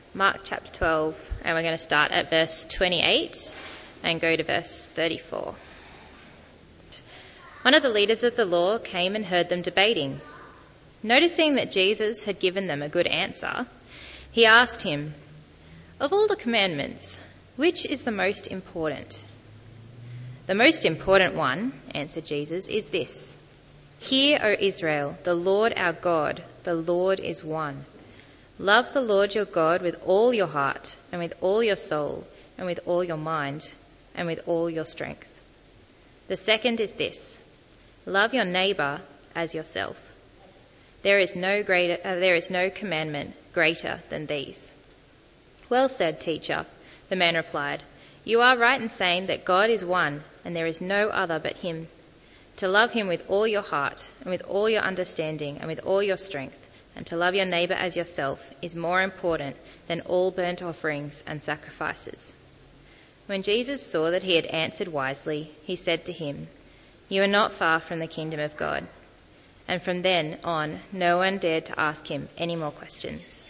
Mark chapter 12, and we're going to start at verse 28 and go to verse 34. One of the leaders of the law came and heard them debating. Noticing that Jesus had given them a good answer, he asked him, "Of all the commandments, which is the most important?" "The most important one," answered Jesus, "is this: Hear, O Israel, the Lord our God, the Lord is one. Love the Lord your God with all your heart and with all your soul and with all your mind and with all your strength. The second is this: love your neighbour as yourself. There is no commandment greater than these." "Well said, teacher," the man replied. "You are right in saying that God is one and there is no other but him. To love him with all your heart and with all your understanding and with all your strength, and to love your neighbour as yourself is more important than all burnt offerings and sacrifices." When Jesus saw that he had answered wisely, he said to him, "You are not far from the kingdom of God." And from then on, no one dared to ask him any more questions.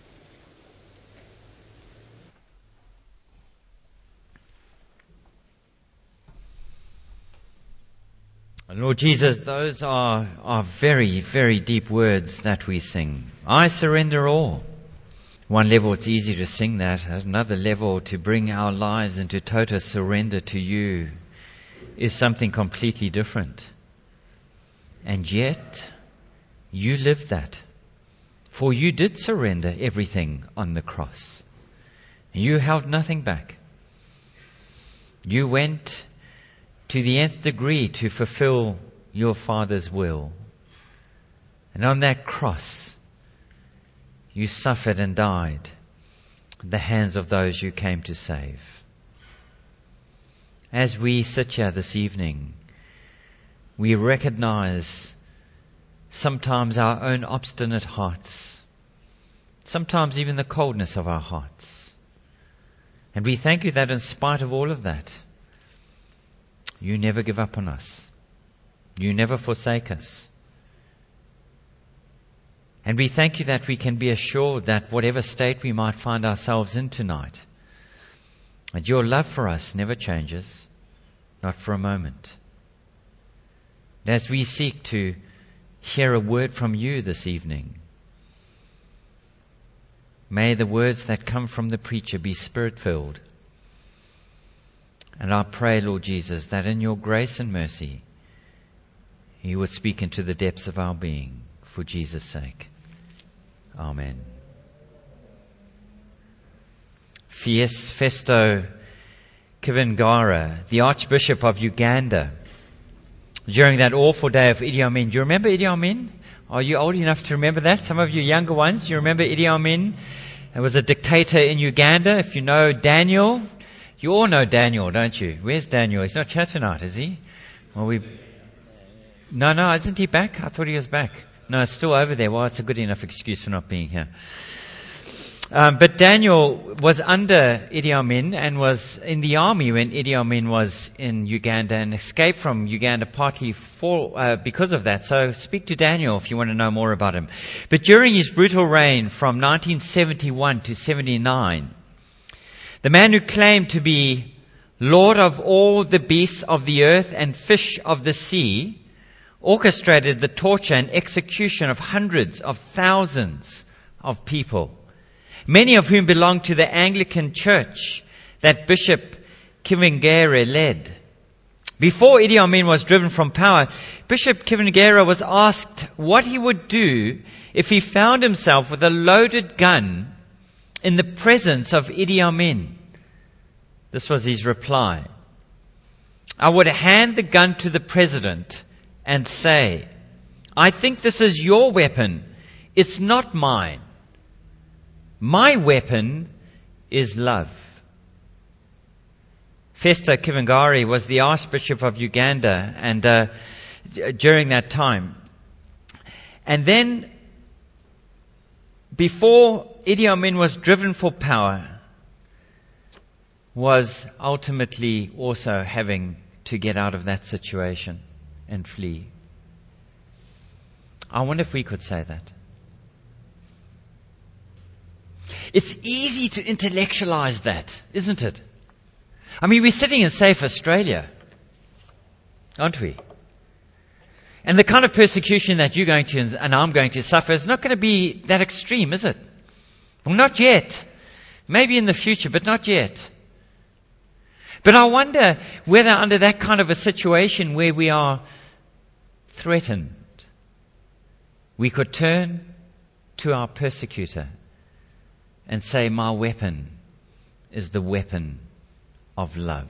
Lord Jesus, those are very, very deep words that we sing. I surrender all. One level it's easy to sing that. At another level, to bring our lives into total surrender to you is something completely different. And yet, you lived that. For you did surrender everything on the cross. You held nothing back. You went to the nth degree to fulfill your Father's will. And on that cross, you suffered and died at the hands of those you came to save. As we sit here this evening, we recognize sometimes our own obstinate hearts, sometimes even the coldness of our hearts. And we thank you that in spite of all of that, you never give up on us. You never forsake us. And we thank you that we can be assured that whatever state we might find ourselves in tonight, that your love for us never changes, not for a moment. And as we seek to hear a word from you this evening, may the words that come from the preacher be Spirit-filled. And I pray, Lord Jesus, that in your grace and mercy, you would speak into the depths of our being, for Jesus' sake. Amen. Festo Kivangara, the Archbishop of Uganda, during that awful day of Idi Amin. Do you remember Idi Amin? Are you old enough to remember that? Some of you younger ones, do you remember Idi Amin? He was a dictator in Uganda. If you know Daniel, you all know Daniel, don't you? Where's Daniel? He's not here tonight, is he? Well, No, isn't he back? I thought he was back. No, it's still over there. Well, it's a good enough excuse for not being here. But Daniel was under Idi Amin and was in the army when Idi Amin was in Uganda and escaped from Uganda partly because of that. So speak to Daniel if you want to know more about him. But during his brutal reign from 1971 to 79, the man who claimed to be Lord of all the beasts of the earth and fish of the sea orchestrated the torture and execution of hundreds of thousands of people, many of whom belonged to the Anglican Church that Bishop Kivangara led. Before Idi Amin was driven from power, Bishop Kivangara was asked what he would do if he found himself with a loaded gun in the presence of Idi Amin. This was his reply: "I would hand the gun to the president and say, 'I think this is your weapon. It's not mine. My weapon is love.'" Festo Kivangara was the Archbishop of Uganda and during that time. And then, before Idi Amin was driven for power, was ultimately also having to get out of that situation and flee. I wonder if we could say that. It's easy to intellectualize that, isn't it? I mean, we're sitting in safe Australia, aren't we? And the kind of persecution that you're going to and I'm going to suffer is not going to be that extreme, is it? Well, not yet. Maybe in the future, but not yet. But I wonder whether under that kind of a situation where we are threatened, we could turn to our persecutor and say, my weapon is the weapon of love.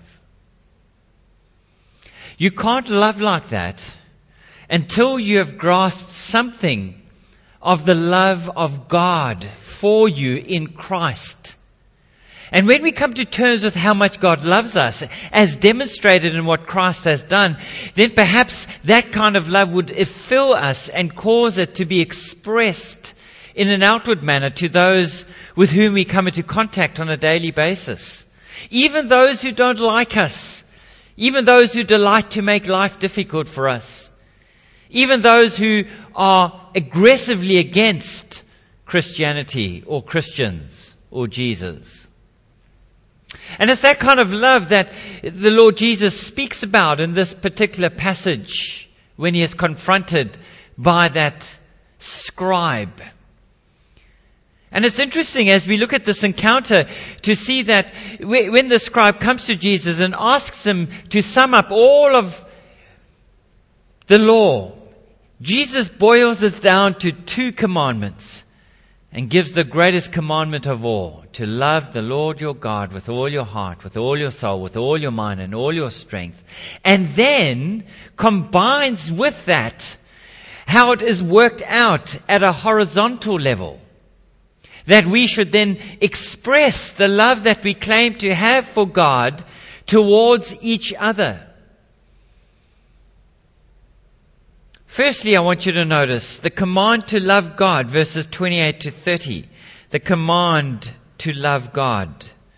You can't love like that until you have grasped something of the love of God for you in Christ. And when we come to terms with how much God loves us, as demonstrated in what Christ has done, then perhaps that kind of love would fill us and cause it to be expressed in an outward manner to those with whom we come into contact on a daily basis. Even those who don't like us. Even those who delight to make life difficult for us. Even those who are aggressively against Christianity or Christians or Jesus. And it's that kind of love that the Lord Jesus speaks about in this particular passage when he is confronted by that scribe. And it's interesting as we look at this encounter to see that when the scribe comes to Jesus and asks him to sum up all of the law, Jesus boils it down to 2 commandments and gives the greatest commandment of all, to love the Lord your God with all your heart, with all your soul, with all your mind and all your strength. And then combines with that how it is worked out at a horizontal level. That we should then express the love that we claim to have for God towards each other. Firstly, I want you to notice the command to love God, verses 28 to 30. The command to love God.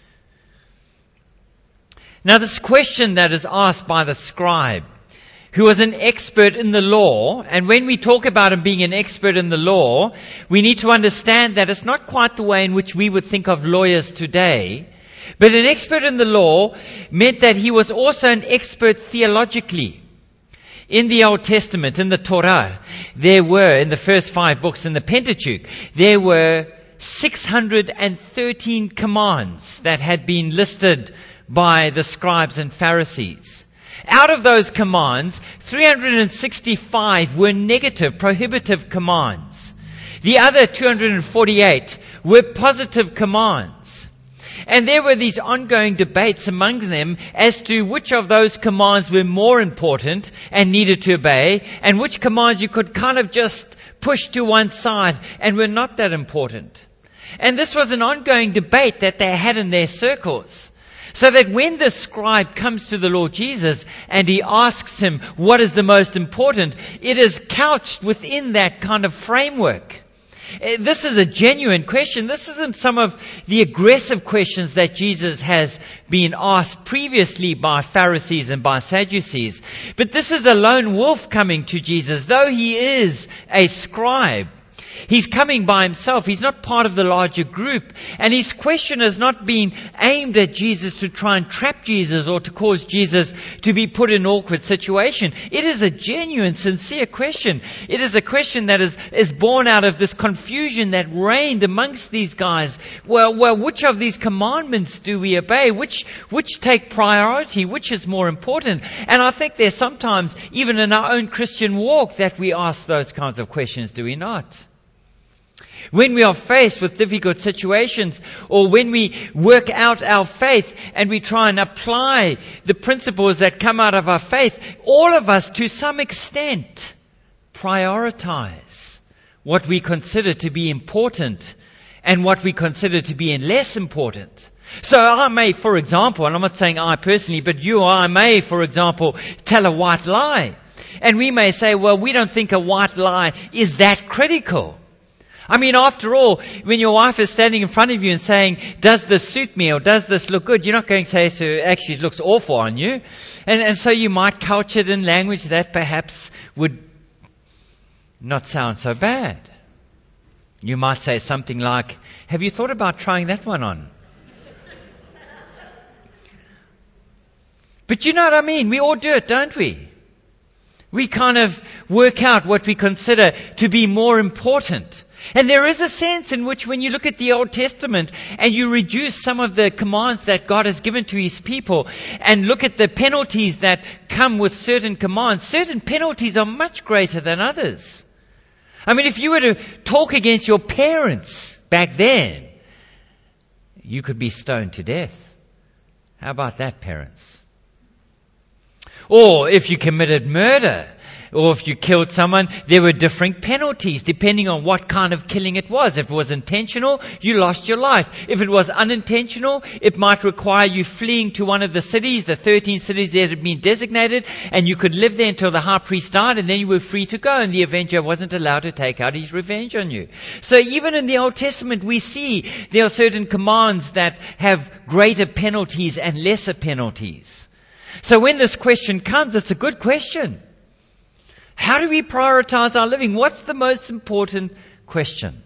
Now this question that is asked by the scribe, who was an expert in the law, and when we talk about him being an expert in the law, we need to understand that it's not quite the way in which we would think of lawyers today. But an expert in the law meant that he was also an expert theologically. In the Old Testament, in the Torah, there were, in the first 5 books in the Pentateuch, there were 613 commands that had been listed by the scribes and Pharisees. Out of those commands, 365 were negative, prohibitive commands. The other 248 were positive commands. And there were these ongoing debates among them as to which of those commands were more important and needed to obey, and which commands you could kind of just push to one side and were not that important. And this was an ongoing debate that they had in their circles. So that when the scribe comes to the Lord Jesus and he asks him what is the most important, it is couched within that kind of framework. This is a genuine question. This isn't some of the aggressive questions that Jesus has been asked previously by Pharisees and by Sadducees. But this is a lone wolf coming to Jesus. Though he is a scribe, he's coming by himself. He's not part of the larger group. And his question has not been aimed at Jesus to try and trap Jesus or to cause Jesus to be put in an awkward situation. It is a genuine, sincere question. It is a question that is born out of this confusion that reigned amongst these guys. Well, which of these commandments do we obey? Which take priority? Which is more important? And I think there's sometimes, even in our own Christian walk, that we ask those kinds of questions, do we not? When we are faced with difficult situations, or when we work out our faith and we try and apply the principles that come out of our faith, all of us to some extent prioritize what we consider to be important and what we consider to be less important. So I may, for example, and I'm not saying I personally, but you or I may, for example, tell a white lie. And we may say, well, we don't think a white lie is that critical. I mean, after all, when your wife is standing in front of you and saying, does this suit me or does this look good? You're not going to say to her, actually, it looks awful on you. And so you might couch it in language that perhaps would not sound so bad. You might say something like, have you thought about trying that one on? But you know what I mean? We all do it, don't we? We kind of work out what we consider to be more important. And there is a sense in which when you look at the Old Testament and you reduce some of the commands that God has given to His people and look at the penalties that come with certain commands, certain penalties are much greater than others. I mean, if you were to talk against your parents back then, you could be stoned to death. How about that, parents? Or if you committed murder, or if you killed someone, there were different penalties depending on what kind of killing it was. If it was intentional, you lost your life. If it was unintentional, it might require you fleeing to one of the cities, the 13 cities that had been designated, and you could live there until the high priest died, and then you were free to go, and the avenger wasn't allowed to take out his revenge on you. So even in the Old Testament, we see there are certain commands that have greater penalties and lesser penalties. So when this question comes, it's a good question. How do we prioritize our living? What's the most important question?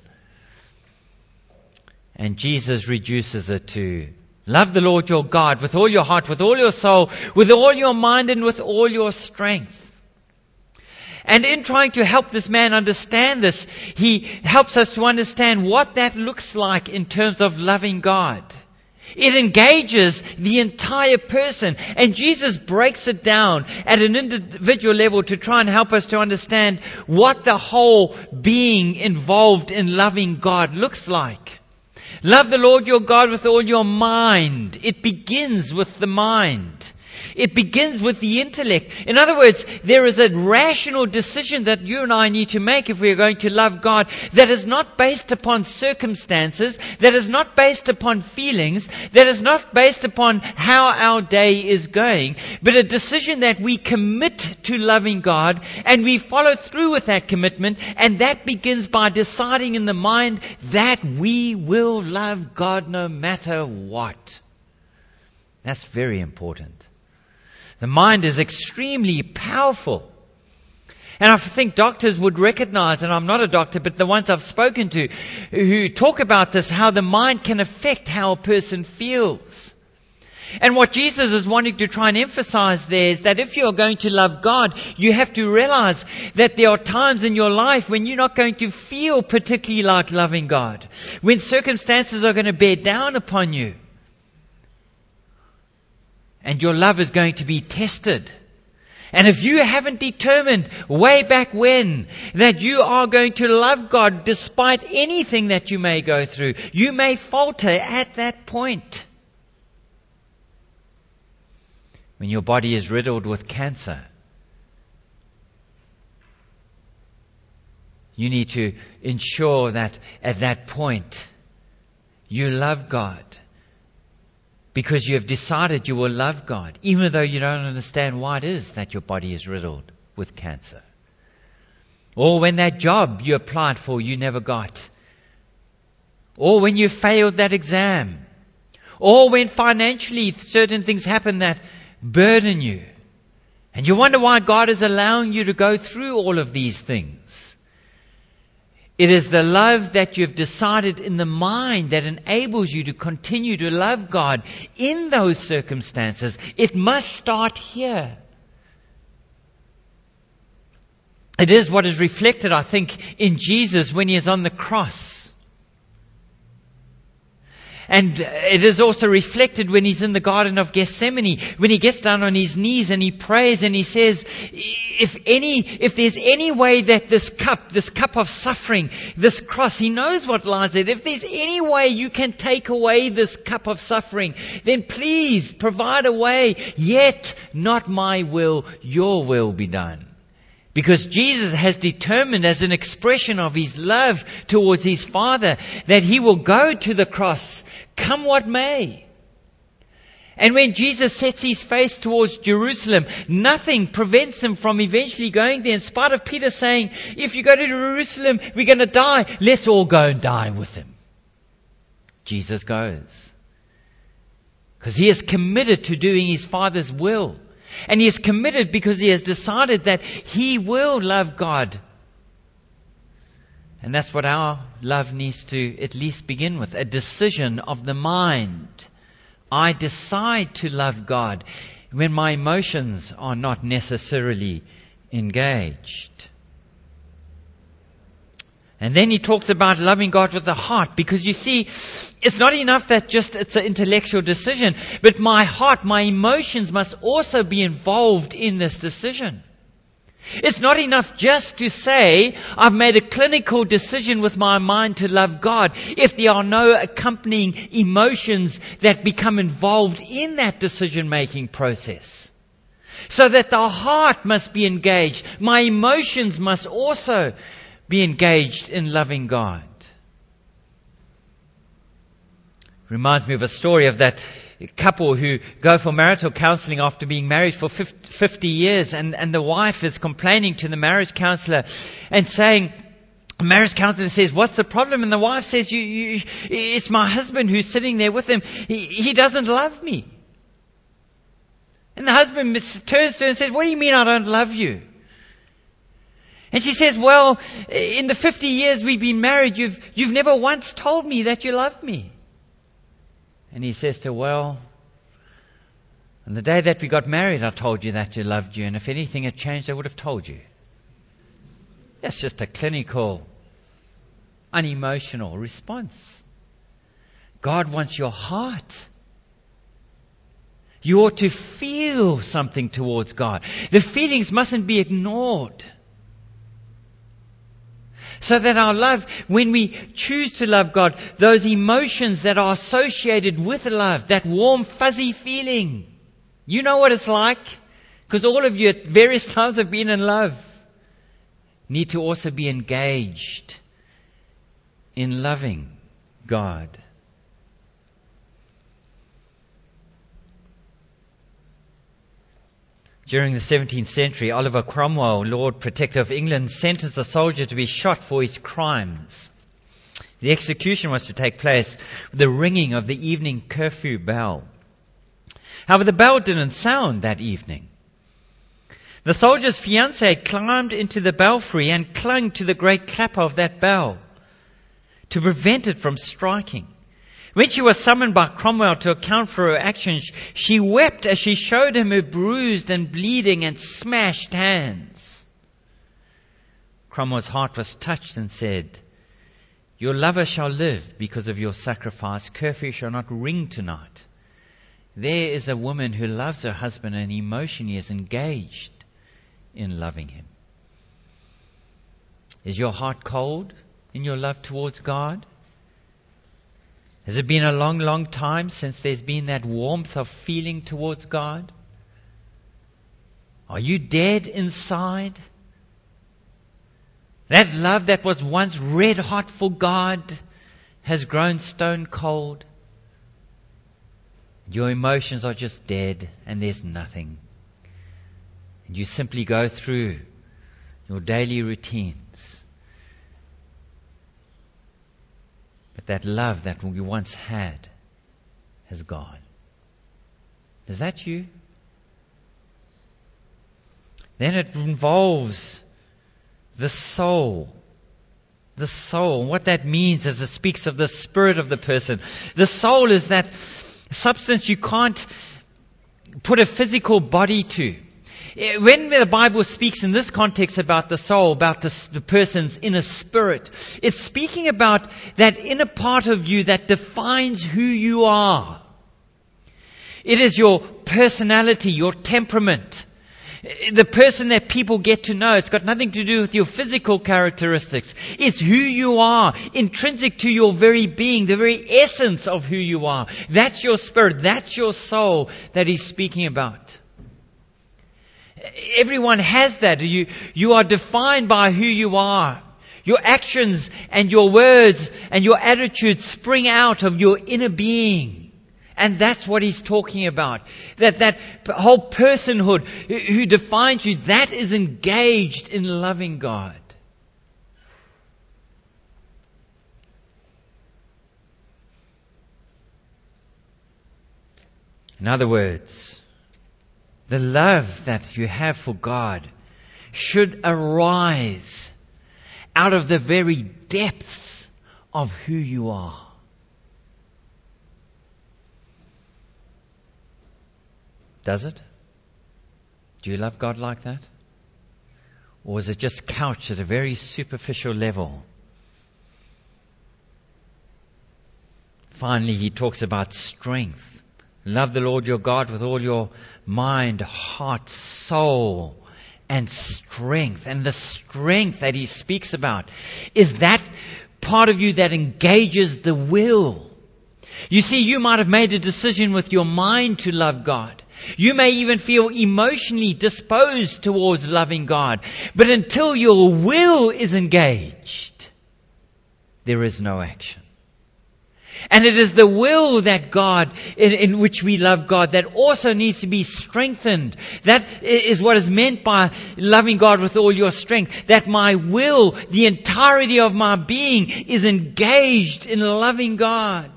And Jesus reduces it to love the Lord your God with all your heart, with all your soul, with all your mind, and with all your strength. And in trying to help this man understand this, he helps us to understand what that looks like in terms of loving God. It engages the entire person. And Jesus breaks it down at an individual level to try and help us to understand what the whole being involved in loving God looks like. Love the Lord your God with all your mind. It begins with the mind. It begins with the intellect. In other words, there is a rational decision that you and I need to make if we are going to love God that is not based upon circumstances, that is not based upon feelings, that is not based upon how our day is going, but a decision that we commit to loving God and we follow through with that commitment, and that begins by deciding in the mind that we will love God no matter what. That's very important. The mind is extremely powerful. And I think doctors would recognize, and I'm not a doctor, but the ones I've spoken to who talk about this, how the mind can affect how a person feels. And what Jesus is wanting to try and emphasize there is that if you're going to love God, you have to realize that there are times in your life when you're not going to feel particularly like loving God, when circumstances are going to bear down upon you. And your love is going to be tested. And if you haven't determined way back when that you are going to love God despite anything that you may go through, you may falter at that point. When your body is riddled with cancer, you need to ensure that at that point you love God. Because you have decided you will love God, even though you don't understand why it is that your body is riddled with cancer. Or when that job you applied for you never got. Or when you failed that exam. Or when financially certain things happen that burden you. And you wonder why God is allowing you to go through all of these things. It is the love that you've decided in the mind that enables you to continue to love God in those circumstances. It must start here. It is what is reflected, I think, in Jesus when He is on the cross. And it is also reflected when He's in the Garden of Gethsemane, when He gets down on His knees and He prays and He says, if there's any way that this cup of suffering, this cross, He knows what lies there. If there's any way you can take away this cup of suffering, then please provide a way, yet not my will, your will be done. Because Jesus has determined as an expression of His love towards His Father that He will go to the cross, come what may. And when Jesus sets His face towards Jerusalem, nothing prevents Him from eventually going there. In spite of Peter saying, if you go to Jerusalem, we're going to die. Let's all go and die with Him. Jesus goes. Because He is committed to doing His Father's will. And He is committed because He has decided that He will love God And that's what our love needs to at least begin with, a decision of the mind. I decide to love God when my emotions are not necessarily engaged. And then he talks about loving God with the heart, because you see, it's not enough that just it's an intellectual decision, but my heart, my emotions must also be involved in this decision. It's not enough just to say, I've made a clinical decision with my mind to love God, if there are no accompanying emotions that become involved in that decision-making process. So that the heart must be engaged. My emotions must also be engaged in loving God. Reminds me of a story of that couple who go for marital counseling after being married for 50 years, and the wife is complaining to the marriage counselor and saying, the marriage counselor says, what's the problem? And the wife says, it's my husband who's sitting there with him. He doesn't love me. And the husband turns to her and says, what do you mean I don't love you? And she says, well, in the 50 years we've been married, you've never once told me that you loved me. And he says to her, well, on the day that we got married, I told you that you loved you. And if anything had changed, I would have told you. That's just a clinical, unemotional response. God wants your heart. You ought to feel something towards God. The feelings mustn't be ignored. So that our love, when we choose to love God, those emotions that are associated with love, that warm, fuzzy feeling, you know what it's like, because all of you at various times have been in love, need to also be engaged in loving God. During the 17th century, Oliver Cromwell, Lord Protector of England, sentenced a soldier to be shot for his crimes. The execution was to take place with the ringing of the evening curfew bell. However, the bell didn't sound that evening. The soldier's fiancée climbed into the belfry and clung to the great clapper of that bell to prevent it from striking. When she was summoned by Cromwell to account for her actions, she wept as she showed him her bruised and bleeding and smashed hands. Cromwell's heart was touched and said, your lover shall live because of your sacrifice. Curfew shall not ring tonight. There is a woman who loves her husband and emotionally is engaged in loving him. Is your heart cold in your love towards God? Has it been a long, long time since there's been that warmth of feeling towards God? Are you dead inside? That love that was once red hot for God has grown stone cold. Your emotions are just dead and there's nothing. And you simply go through your daily routines. But that love that we once had has gone. Is that you? Then it involves the soul. The soul. What that means is it speaks of the spirit of the person. The soul is that substance you can't put a physical body to. When the Bible speaks in this context about the soul, about the person's inner spirit, it's speaking about that inner part of you that defines who you are. It is your personality, your temperament, the person that people get to know. It's got nothing to do with your physical characteristics. It's who you are, intrinsic to your very being, the very essence of who you are. That's your spirit, that's your soul that he's speaking about. Everyone has that. You are defined by who you are. Your actions and your words and your attitudes spring out of your inner being. And that's what he's talking about. That whole personhood who defines you, that is engaged in loving God. In other words, the love that you have for God should arise out of the very depths of who you are. Does it? Do you love God like that? Or is it just couched at a very superficial level? Finally, he talks about strength. Love the Lord your God with all your mind, heart, soul, and strength. And the strength that he speaks about is that part of you that engages the will. You see, you might have made a decision with your mind to love God. You may even feel emotionally disposed towards loving God. But until your will is engaged, there is no action. And it is the will that God, in which we love God, that also needs to be strengthened. That is what is meant by loving God with all your strength. That my will, the entirety of my being, is engaged in loving God.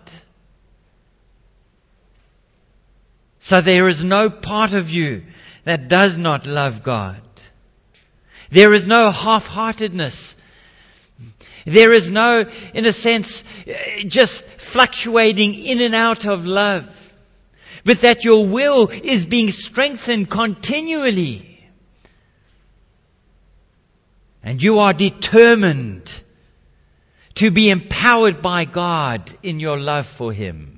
So there is no part of you that does not love God. There is no half-heartedness. There is no, in a sense, just fluctuating in and out of love. But that your will is being strengthened continually. And you are determined to be empowered by God in your love for Him.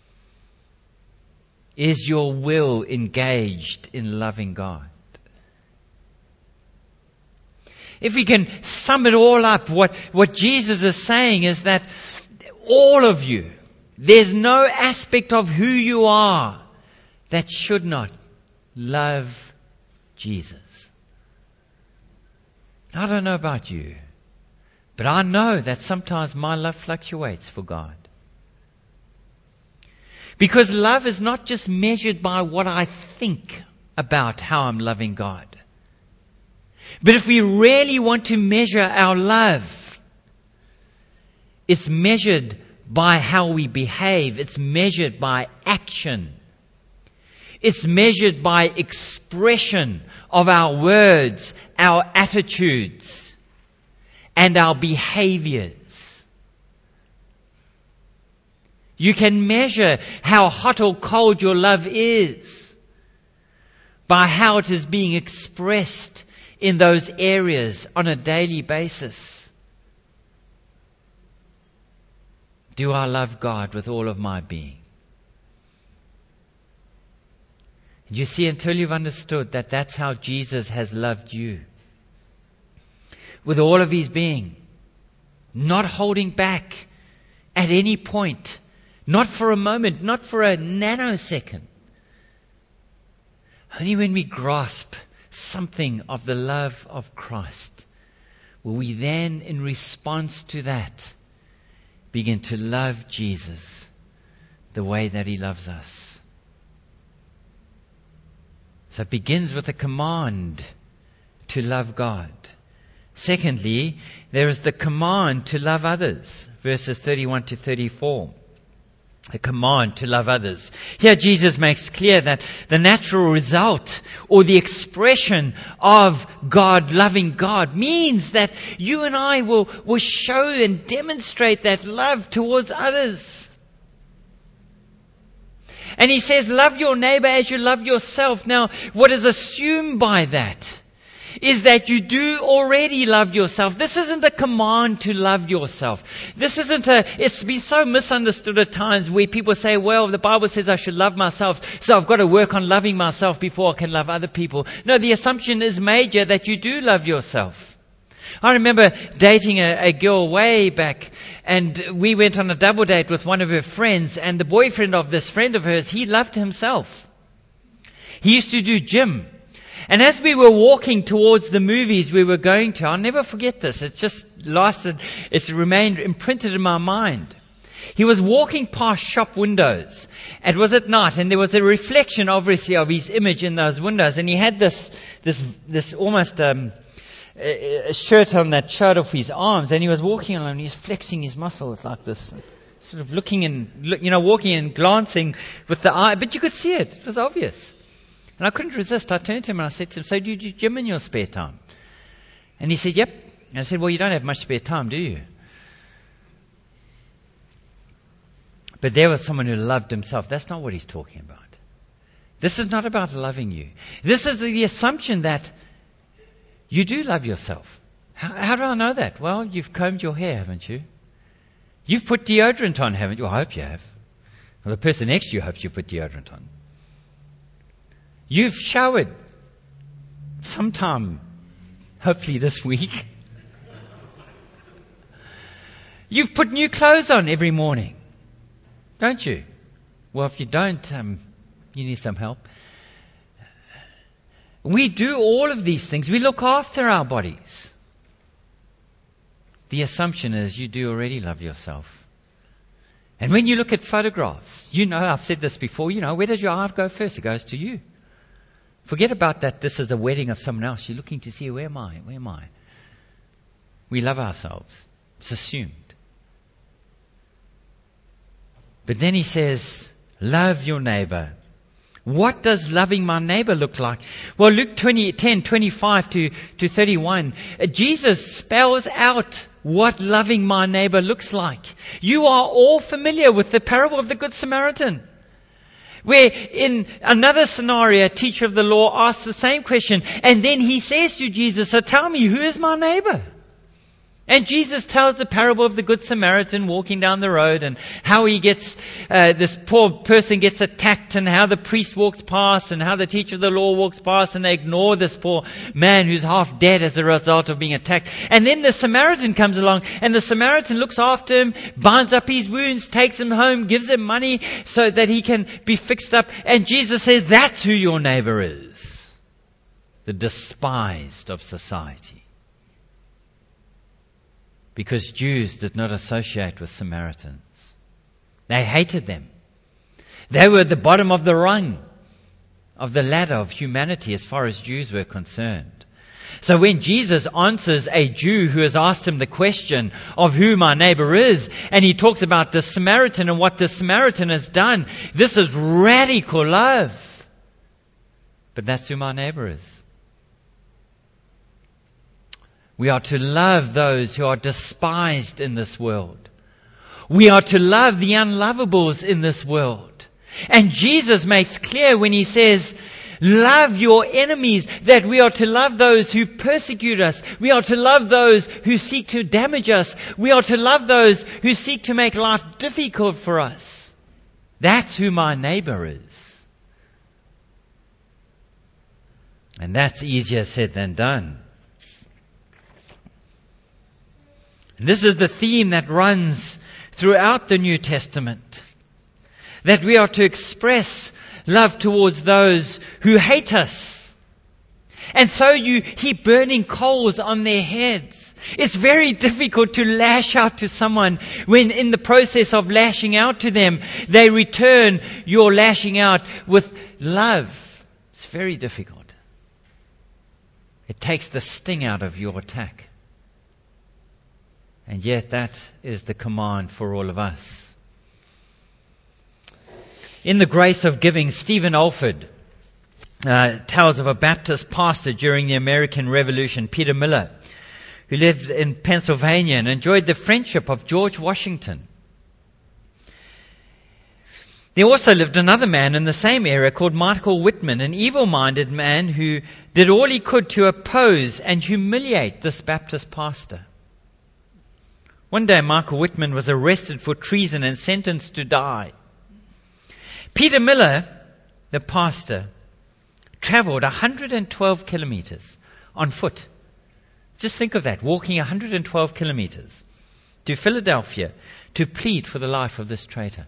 Is your will engaged in loving God? If we can sum it all up, what Jesus is saying is that all of you, there's no aspect of who you are that should not love Jesus. I don't know about you, but I know that sometimes my love fluctuates for God. Because love is not just measured by what I think about how I'm loving God. But if we really want to measure our love, it's measured by how we behave. It's measured by action. It's measured by expression of our words, our attitudes, and our behaviors. You can measure how hot or cold your love is by how it is being expressed in those areas on a daily basis. Do I love God with all of my being? And you see, until you've understood that that's how Jesus has loved you, with all of His being, not holding back at any point, not for a moment, not for a nanosecond. Only when we grasp something of the love of Christ will we then, in response to that, begin to love Jesus the way that He loves us. So it begins with a command to love God. Secondly, there is the command to love others. Verses 31 to 34. A command to love others. Here Jesus makes clear that the natural result or the expression of God, loving God, means that you and I will show and demonstrate that love towards others. And He says, love your neighbor as you love yourself. Now, what is assumed by that is that you do already love yourself. This isn't a command to love yourself. It's been so misunderstood at times where people say, well, the Bible says I should love myself, so I've got to work on loving myself before I can love other people. No, the assumption is major that you do love yourself. I remember dating a girl way back, and we went on a double date with one of her friends, and the boyfriend of this friend of hers, he loved himself. He used to do gym. And as we were walking towards the movies we were going to, I'll never forget this. It's remained imprinted in my mind. He was walking past shop windows. It was at night, and there was a reflection, obviously, of his image in those windows. And he had this almost a shirt on that showed off his arms, and he was walking along. He was flexing his muscles like this, sort of looking and walking and glancing with the eye. But you could see it. It was obvious. And I couldn't resist. I turned to him and I said to him, so do you do gym in your spare time? And he said, yep. And I said, well, you don't have much spare time, do you? But there was someone who loved himself. That's not what he's talking about. This is not about loving you. This is the assumption that you do love yourself. How do I know that? Well, you've combed your hair, haven't you? You've put deodorant on, haven't you? I hope you have. Well, the person next to you hopes you put deodorant on. You've showered sometime, hopefully this week. You've put new clothes on every morning, don't you? Well, if you don't, you need some help. We do all of these things. We look after our bodies. The assumption is you do already love yourself. And when you look at photographs, I've said this before, where does your eye go first? It goes to you. Forget about that this is a wedding of someone else. You're looking to see, where am I? Where am I? We love ourselves. It's assumed. But then he says, love your neighbor. What does loving my neighbor look like? Well, Luke 10:25 to 31, Jesus spells out what loving my neighbor looks like. You are all familiar with the parable of the Good Samaritan, where in another scenario, a teacher of the law asks the same question, and then he says to Jesus, so tell me, who is my neighbor? And Jesus tells the parable of the Good Samaritan walking down the road and how he gets, this poor person gets attacked, and how the priest walks past and how the teacher of the law walks past, and they ignore this poor man who's half dead as a result of being attacked. And then the Samaritan comes along, and the Samaritan looks after him, binds up his wounds, takes him home, gives him money so that he can be fixed up. And Jesus says, that's who your neighbor is. The despised of society. Because Jews did not associate with Samaritans. They hated them. They were at the bottom of the rung of the ladder of humanity as far as Jews were concerned. So when Jesus answers a Jew who has asked him the question of who my neighbor is, and he talks about the Samaritan and what the Samaritan has done, this is radical love. But that's who my neighbor is. We are to love those who are despised in this world. We are to love the unlovables in this world. And Jesus makes clear when he says, love your enemies, that we are to love those who persecute us. We are to love those who seek to damage us. We are to love those who seek to make life difficult for us. That's who my neighbor is. And that's easier said than done. This is the theme that runs throughout the New Testament. That we are to express love towards those who hate us. And so you heap burning coals on their heads. It's very difficult to lash out to someone when in the process of lashing out to them, they return your lashing out with love. It's very difficult. It takes the sting out of your attack. And yet that is the command for all of us. In The Grace of Giving, Stephen Alford tells of a Baptist pastor during the American Revolution, Peter Miller, who lived in Pennsylvania and enjoyed the friendship of George Washington. There also lived another man in the same area called Michael Whitman, an evil-minded man who did all he could to oppose and humiliate this Baptist pastor. One day, Michael Whitman was arrested for treason and sentenced to die. Peter Miller, the pastor, traveled 112 kilometers on foot. Just think of that, walking 112 kilometers to Philadelphia to plead for the life of this traitor.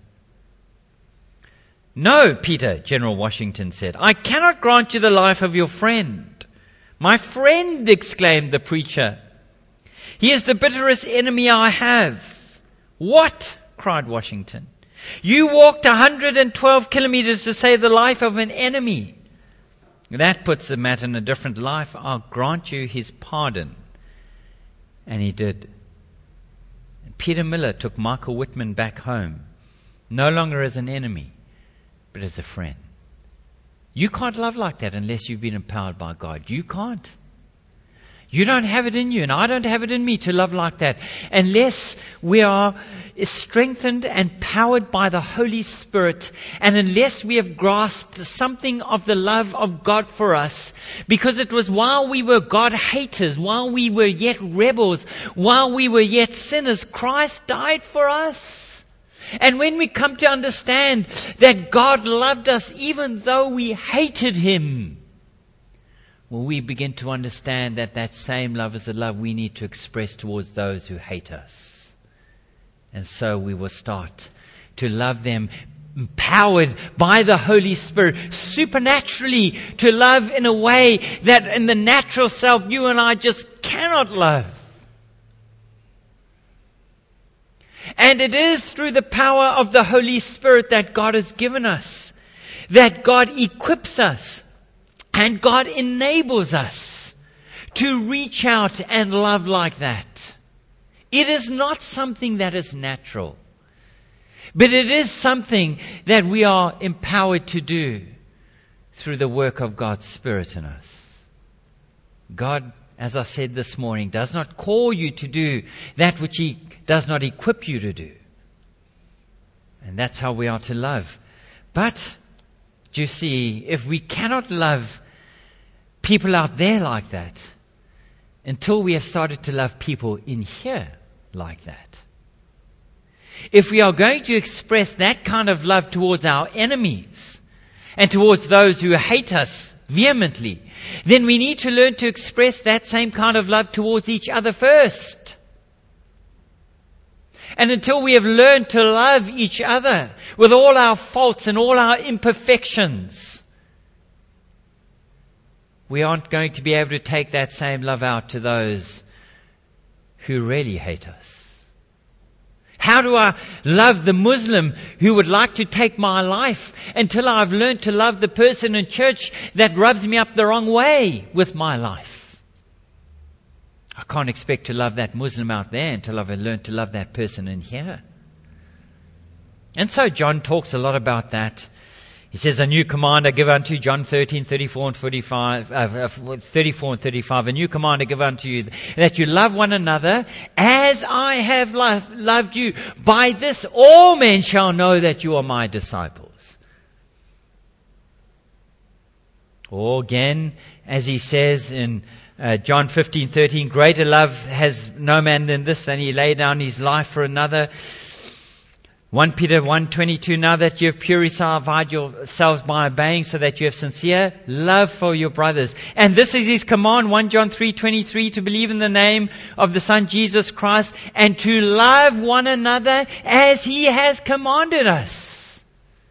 No, Peter, General Washington said, I cannot grant you the life of your friend. My friend, exclaimed the preacher. He is the bitterest enemy I have. What? Cried Washington. You walked 112 kilometers to save the life of an enemy. That puts the matter in a different life. I'll grant you his pardon. And he did. Peter Miller took Michael Whitman back home, no longer as an enemy, but as a friend. You can't love like that unless you've been empowered by God. You can't. You don't have it in you, and I don't have it in me to love like that, unless we are strengthened and powered by the Holy Spirit, and unless we have grasped something of the love of God for us. Because it was while we were God haters, while we were yet rebels, while we were yet sinners, Christ died for us. And when we come to understand that God loved us even though we hated Him, well, we begin to understand that that same love is the love we need to express towards those who hate us. And so we will start to love them, empowered by the Holy Spirit, supernaturally to love in a way that in the natural self you and I just cannot love. And it is through the power of the Holy Spirit that God has given us, that God equips us, and God enables us to reach out and love like that. It is not something that is natural, but it is something that we are empowered to do through the work of God's Spirit in us. God, as I said this morning, does not call you to do that which He does not equip you to do. And that's how we are to love. But, do you see, if we cannot love people out there like that until we have started to love people in here like that, if we are going to express that kind of love towards our enemies and towards those who hate us vehemently, then we need to learn to express that same kind of love towards each other first. And until we have learned to love each other with all our faults and all our imperfections, we aren't going to be able to take that same love out to those who really hate us. How do I love the Muslim who would like to take my life until I've learned to love the person in church that rubs me up the wrong way with my life? I can't expect to love that Muslim out there until I've learned to love that person in here. And so John talks a lot about that. He says, a new command I give unto you, John 13, 34 and 35, a new command I give unto you, that you love one another as I have loved you. By this all men shall know that you are my disciples. Or again, as he says in John 15:13, greater love has no man than this, than he lay down his life for another. 1 Peter 1:22, now that you have purified yourselves by obeying, so that you have sincere love for your brothers. And this is his command, 1 John 3:23, to believe in the name of the Son Jesus Christ and to love one another as he has commanded us.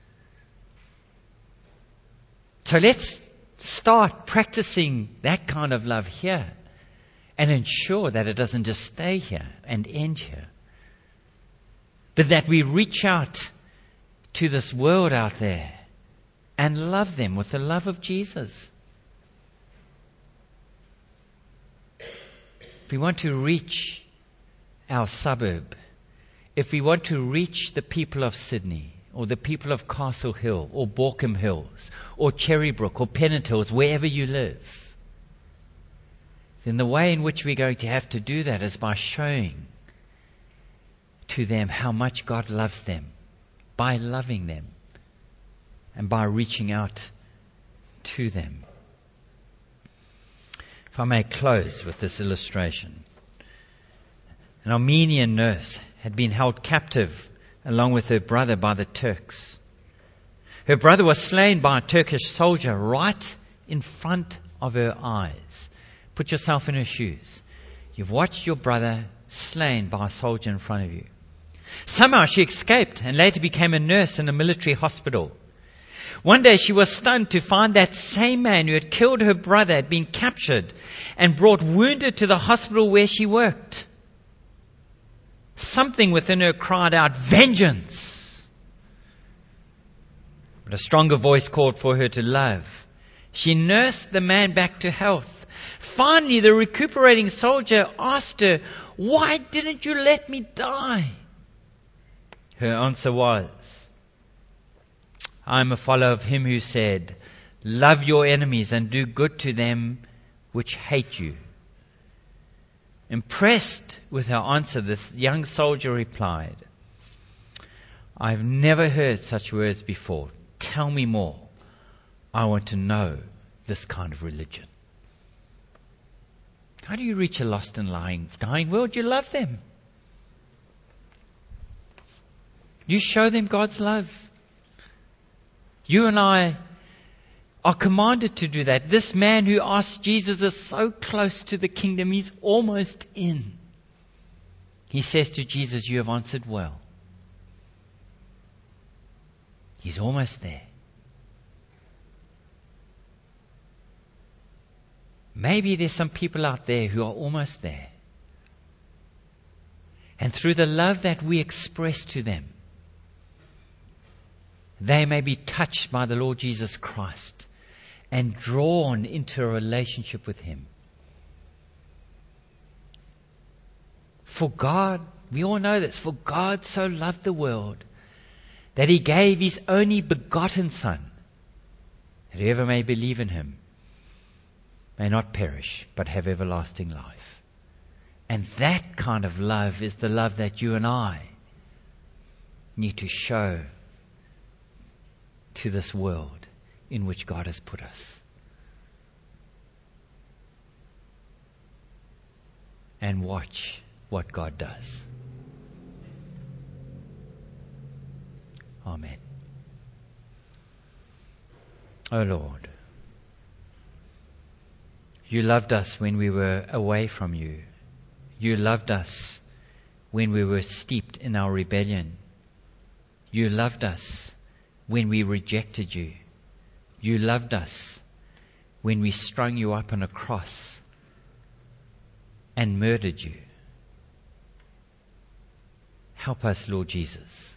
So let's start practicing that kind of love here and ensure that it doesn't just stay here and end here, but that we reach out to this world out there and love them with the love of Jesus. If we want to reach our suburb, if we want to reach the people of Sydney, or the people of Castle Hill, or Borkham Hills, or Cherrybrook, or Pennant Hills, wherever you live, then the way in which we're going to have to do that is by showing to them how much God loves them, by loving them and by reaching out to them. If I may close with this illustration. An Armenian nurse had been held captive along with her brother by the Turks. Her brother was slain by a Turkish soldier right in front of her eyes. Put yourself in her shoes. You've watched your brother slain by a soldier in front of you. Somehow she escaped and later became a nurse in a military hospital. One day she was stunned to find that same man who had killed her brother had been captured and brought wounded to the hospital where she worked. Something within her cried out, vengeance! But a stronger voice called for her to love. She nursed the man back to health. Finally, the recuperating soldier asked her, why didn't you let me die? Her answer was, I am a follower of him who said, love your enemies and do good to them which hate you, Impressed with her answer, this young soldier replied, "I've never heard such words before. Tell me more. I want to know this kind of religion." How do you reach a lost and dying world? You love them. You show them God's love. You and I are commanded to do that. This man who asked Jesus is so close to the kingdom, he's almost in. He says to Jesus, "You have answered well." He's almost there. Maybe there's some people out there who are almost there. And through the love that we express to them, they may be touched by the Lord Jesus Christ and drawn into a relationship with Him. For God, we all know this, for God so loved the world that He gave His only begotten Son, that whoever may believe in Him may not perish, but have everlasting life. And that kind of love is the love that you and I need to show to this world in which God has put us. And watch what God does. Amen. O Lord, You loved us when we were away from You. You loved us when we were steeped in our rebellion. You loved us when we rejected You. You loved us when we strung You up on a cross and murdered You. Help us, Lord Jesus,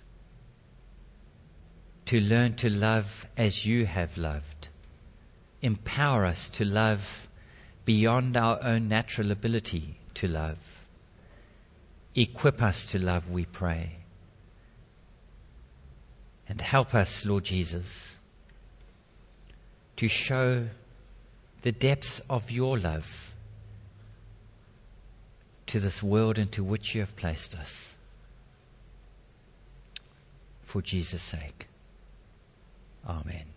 to learn to love as You have loved. Empower us to love beyond our own natural ability to love. Equip us to love, we pray. And help us, Lord Jesus, to show the depths of Your love to this world into which You have placed us. For Jesus' sake. Amen.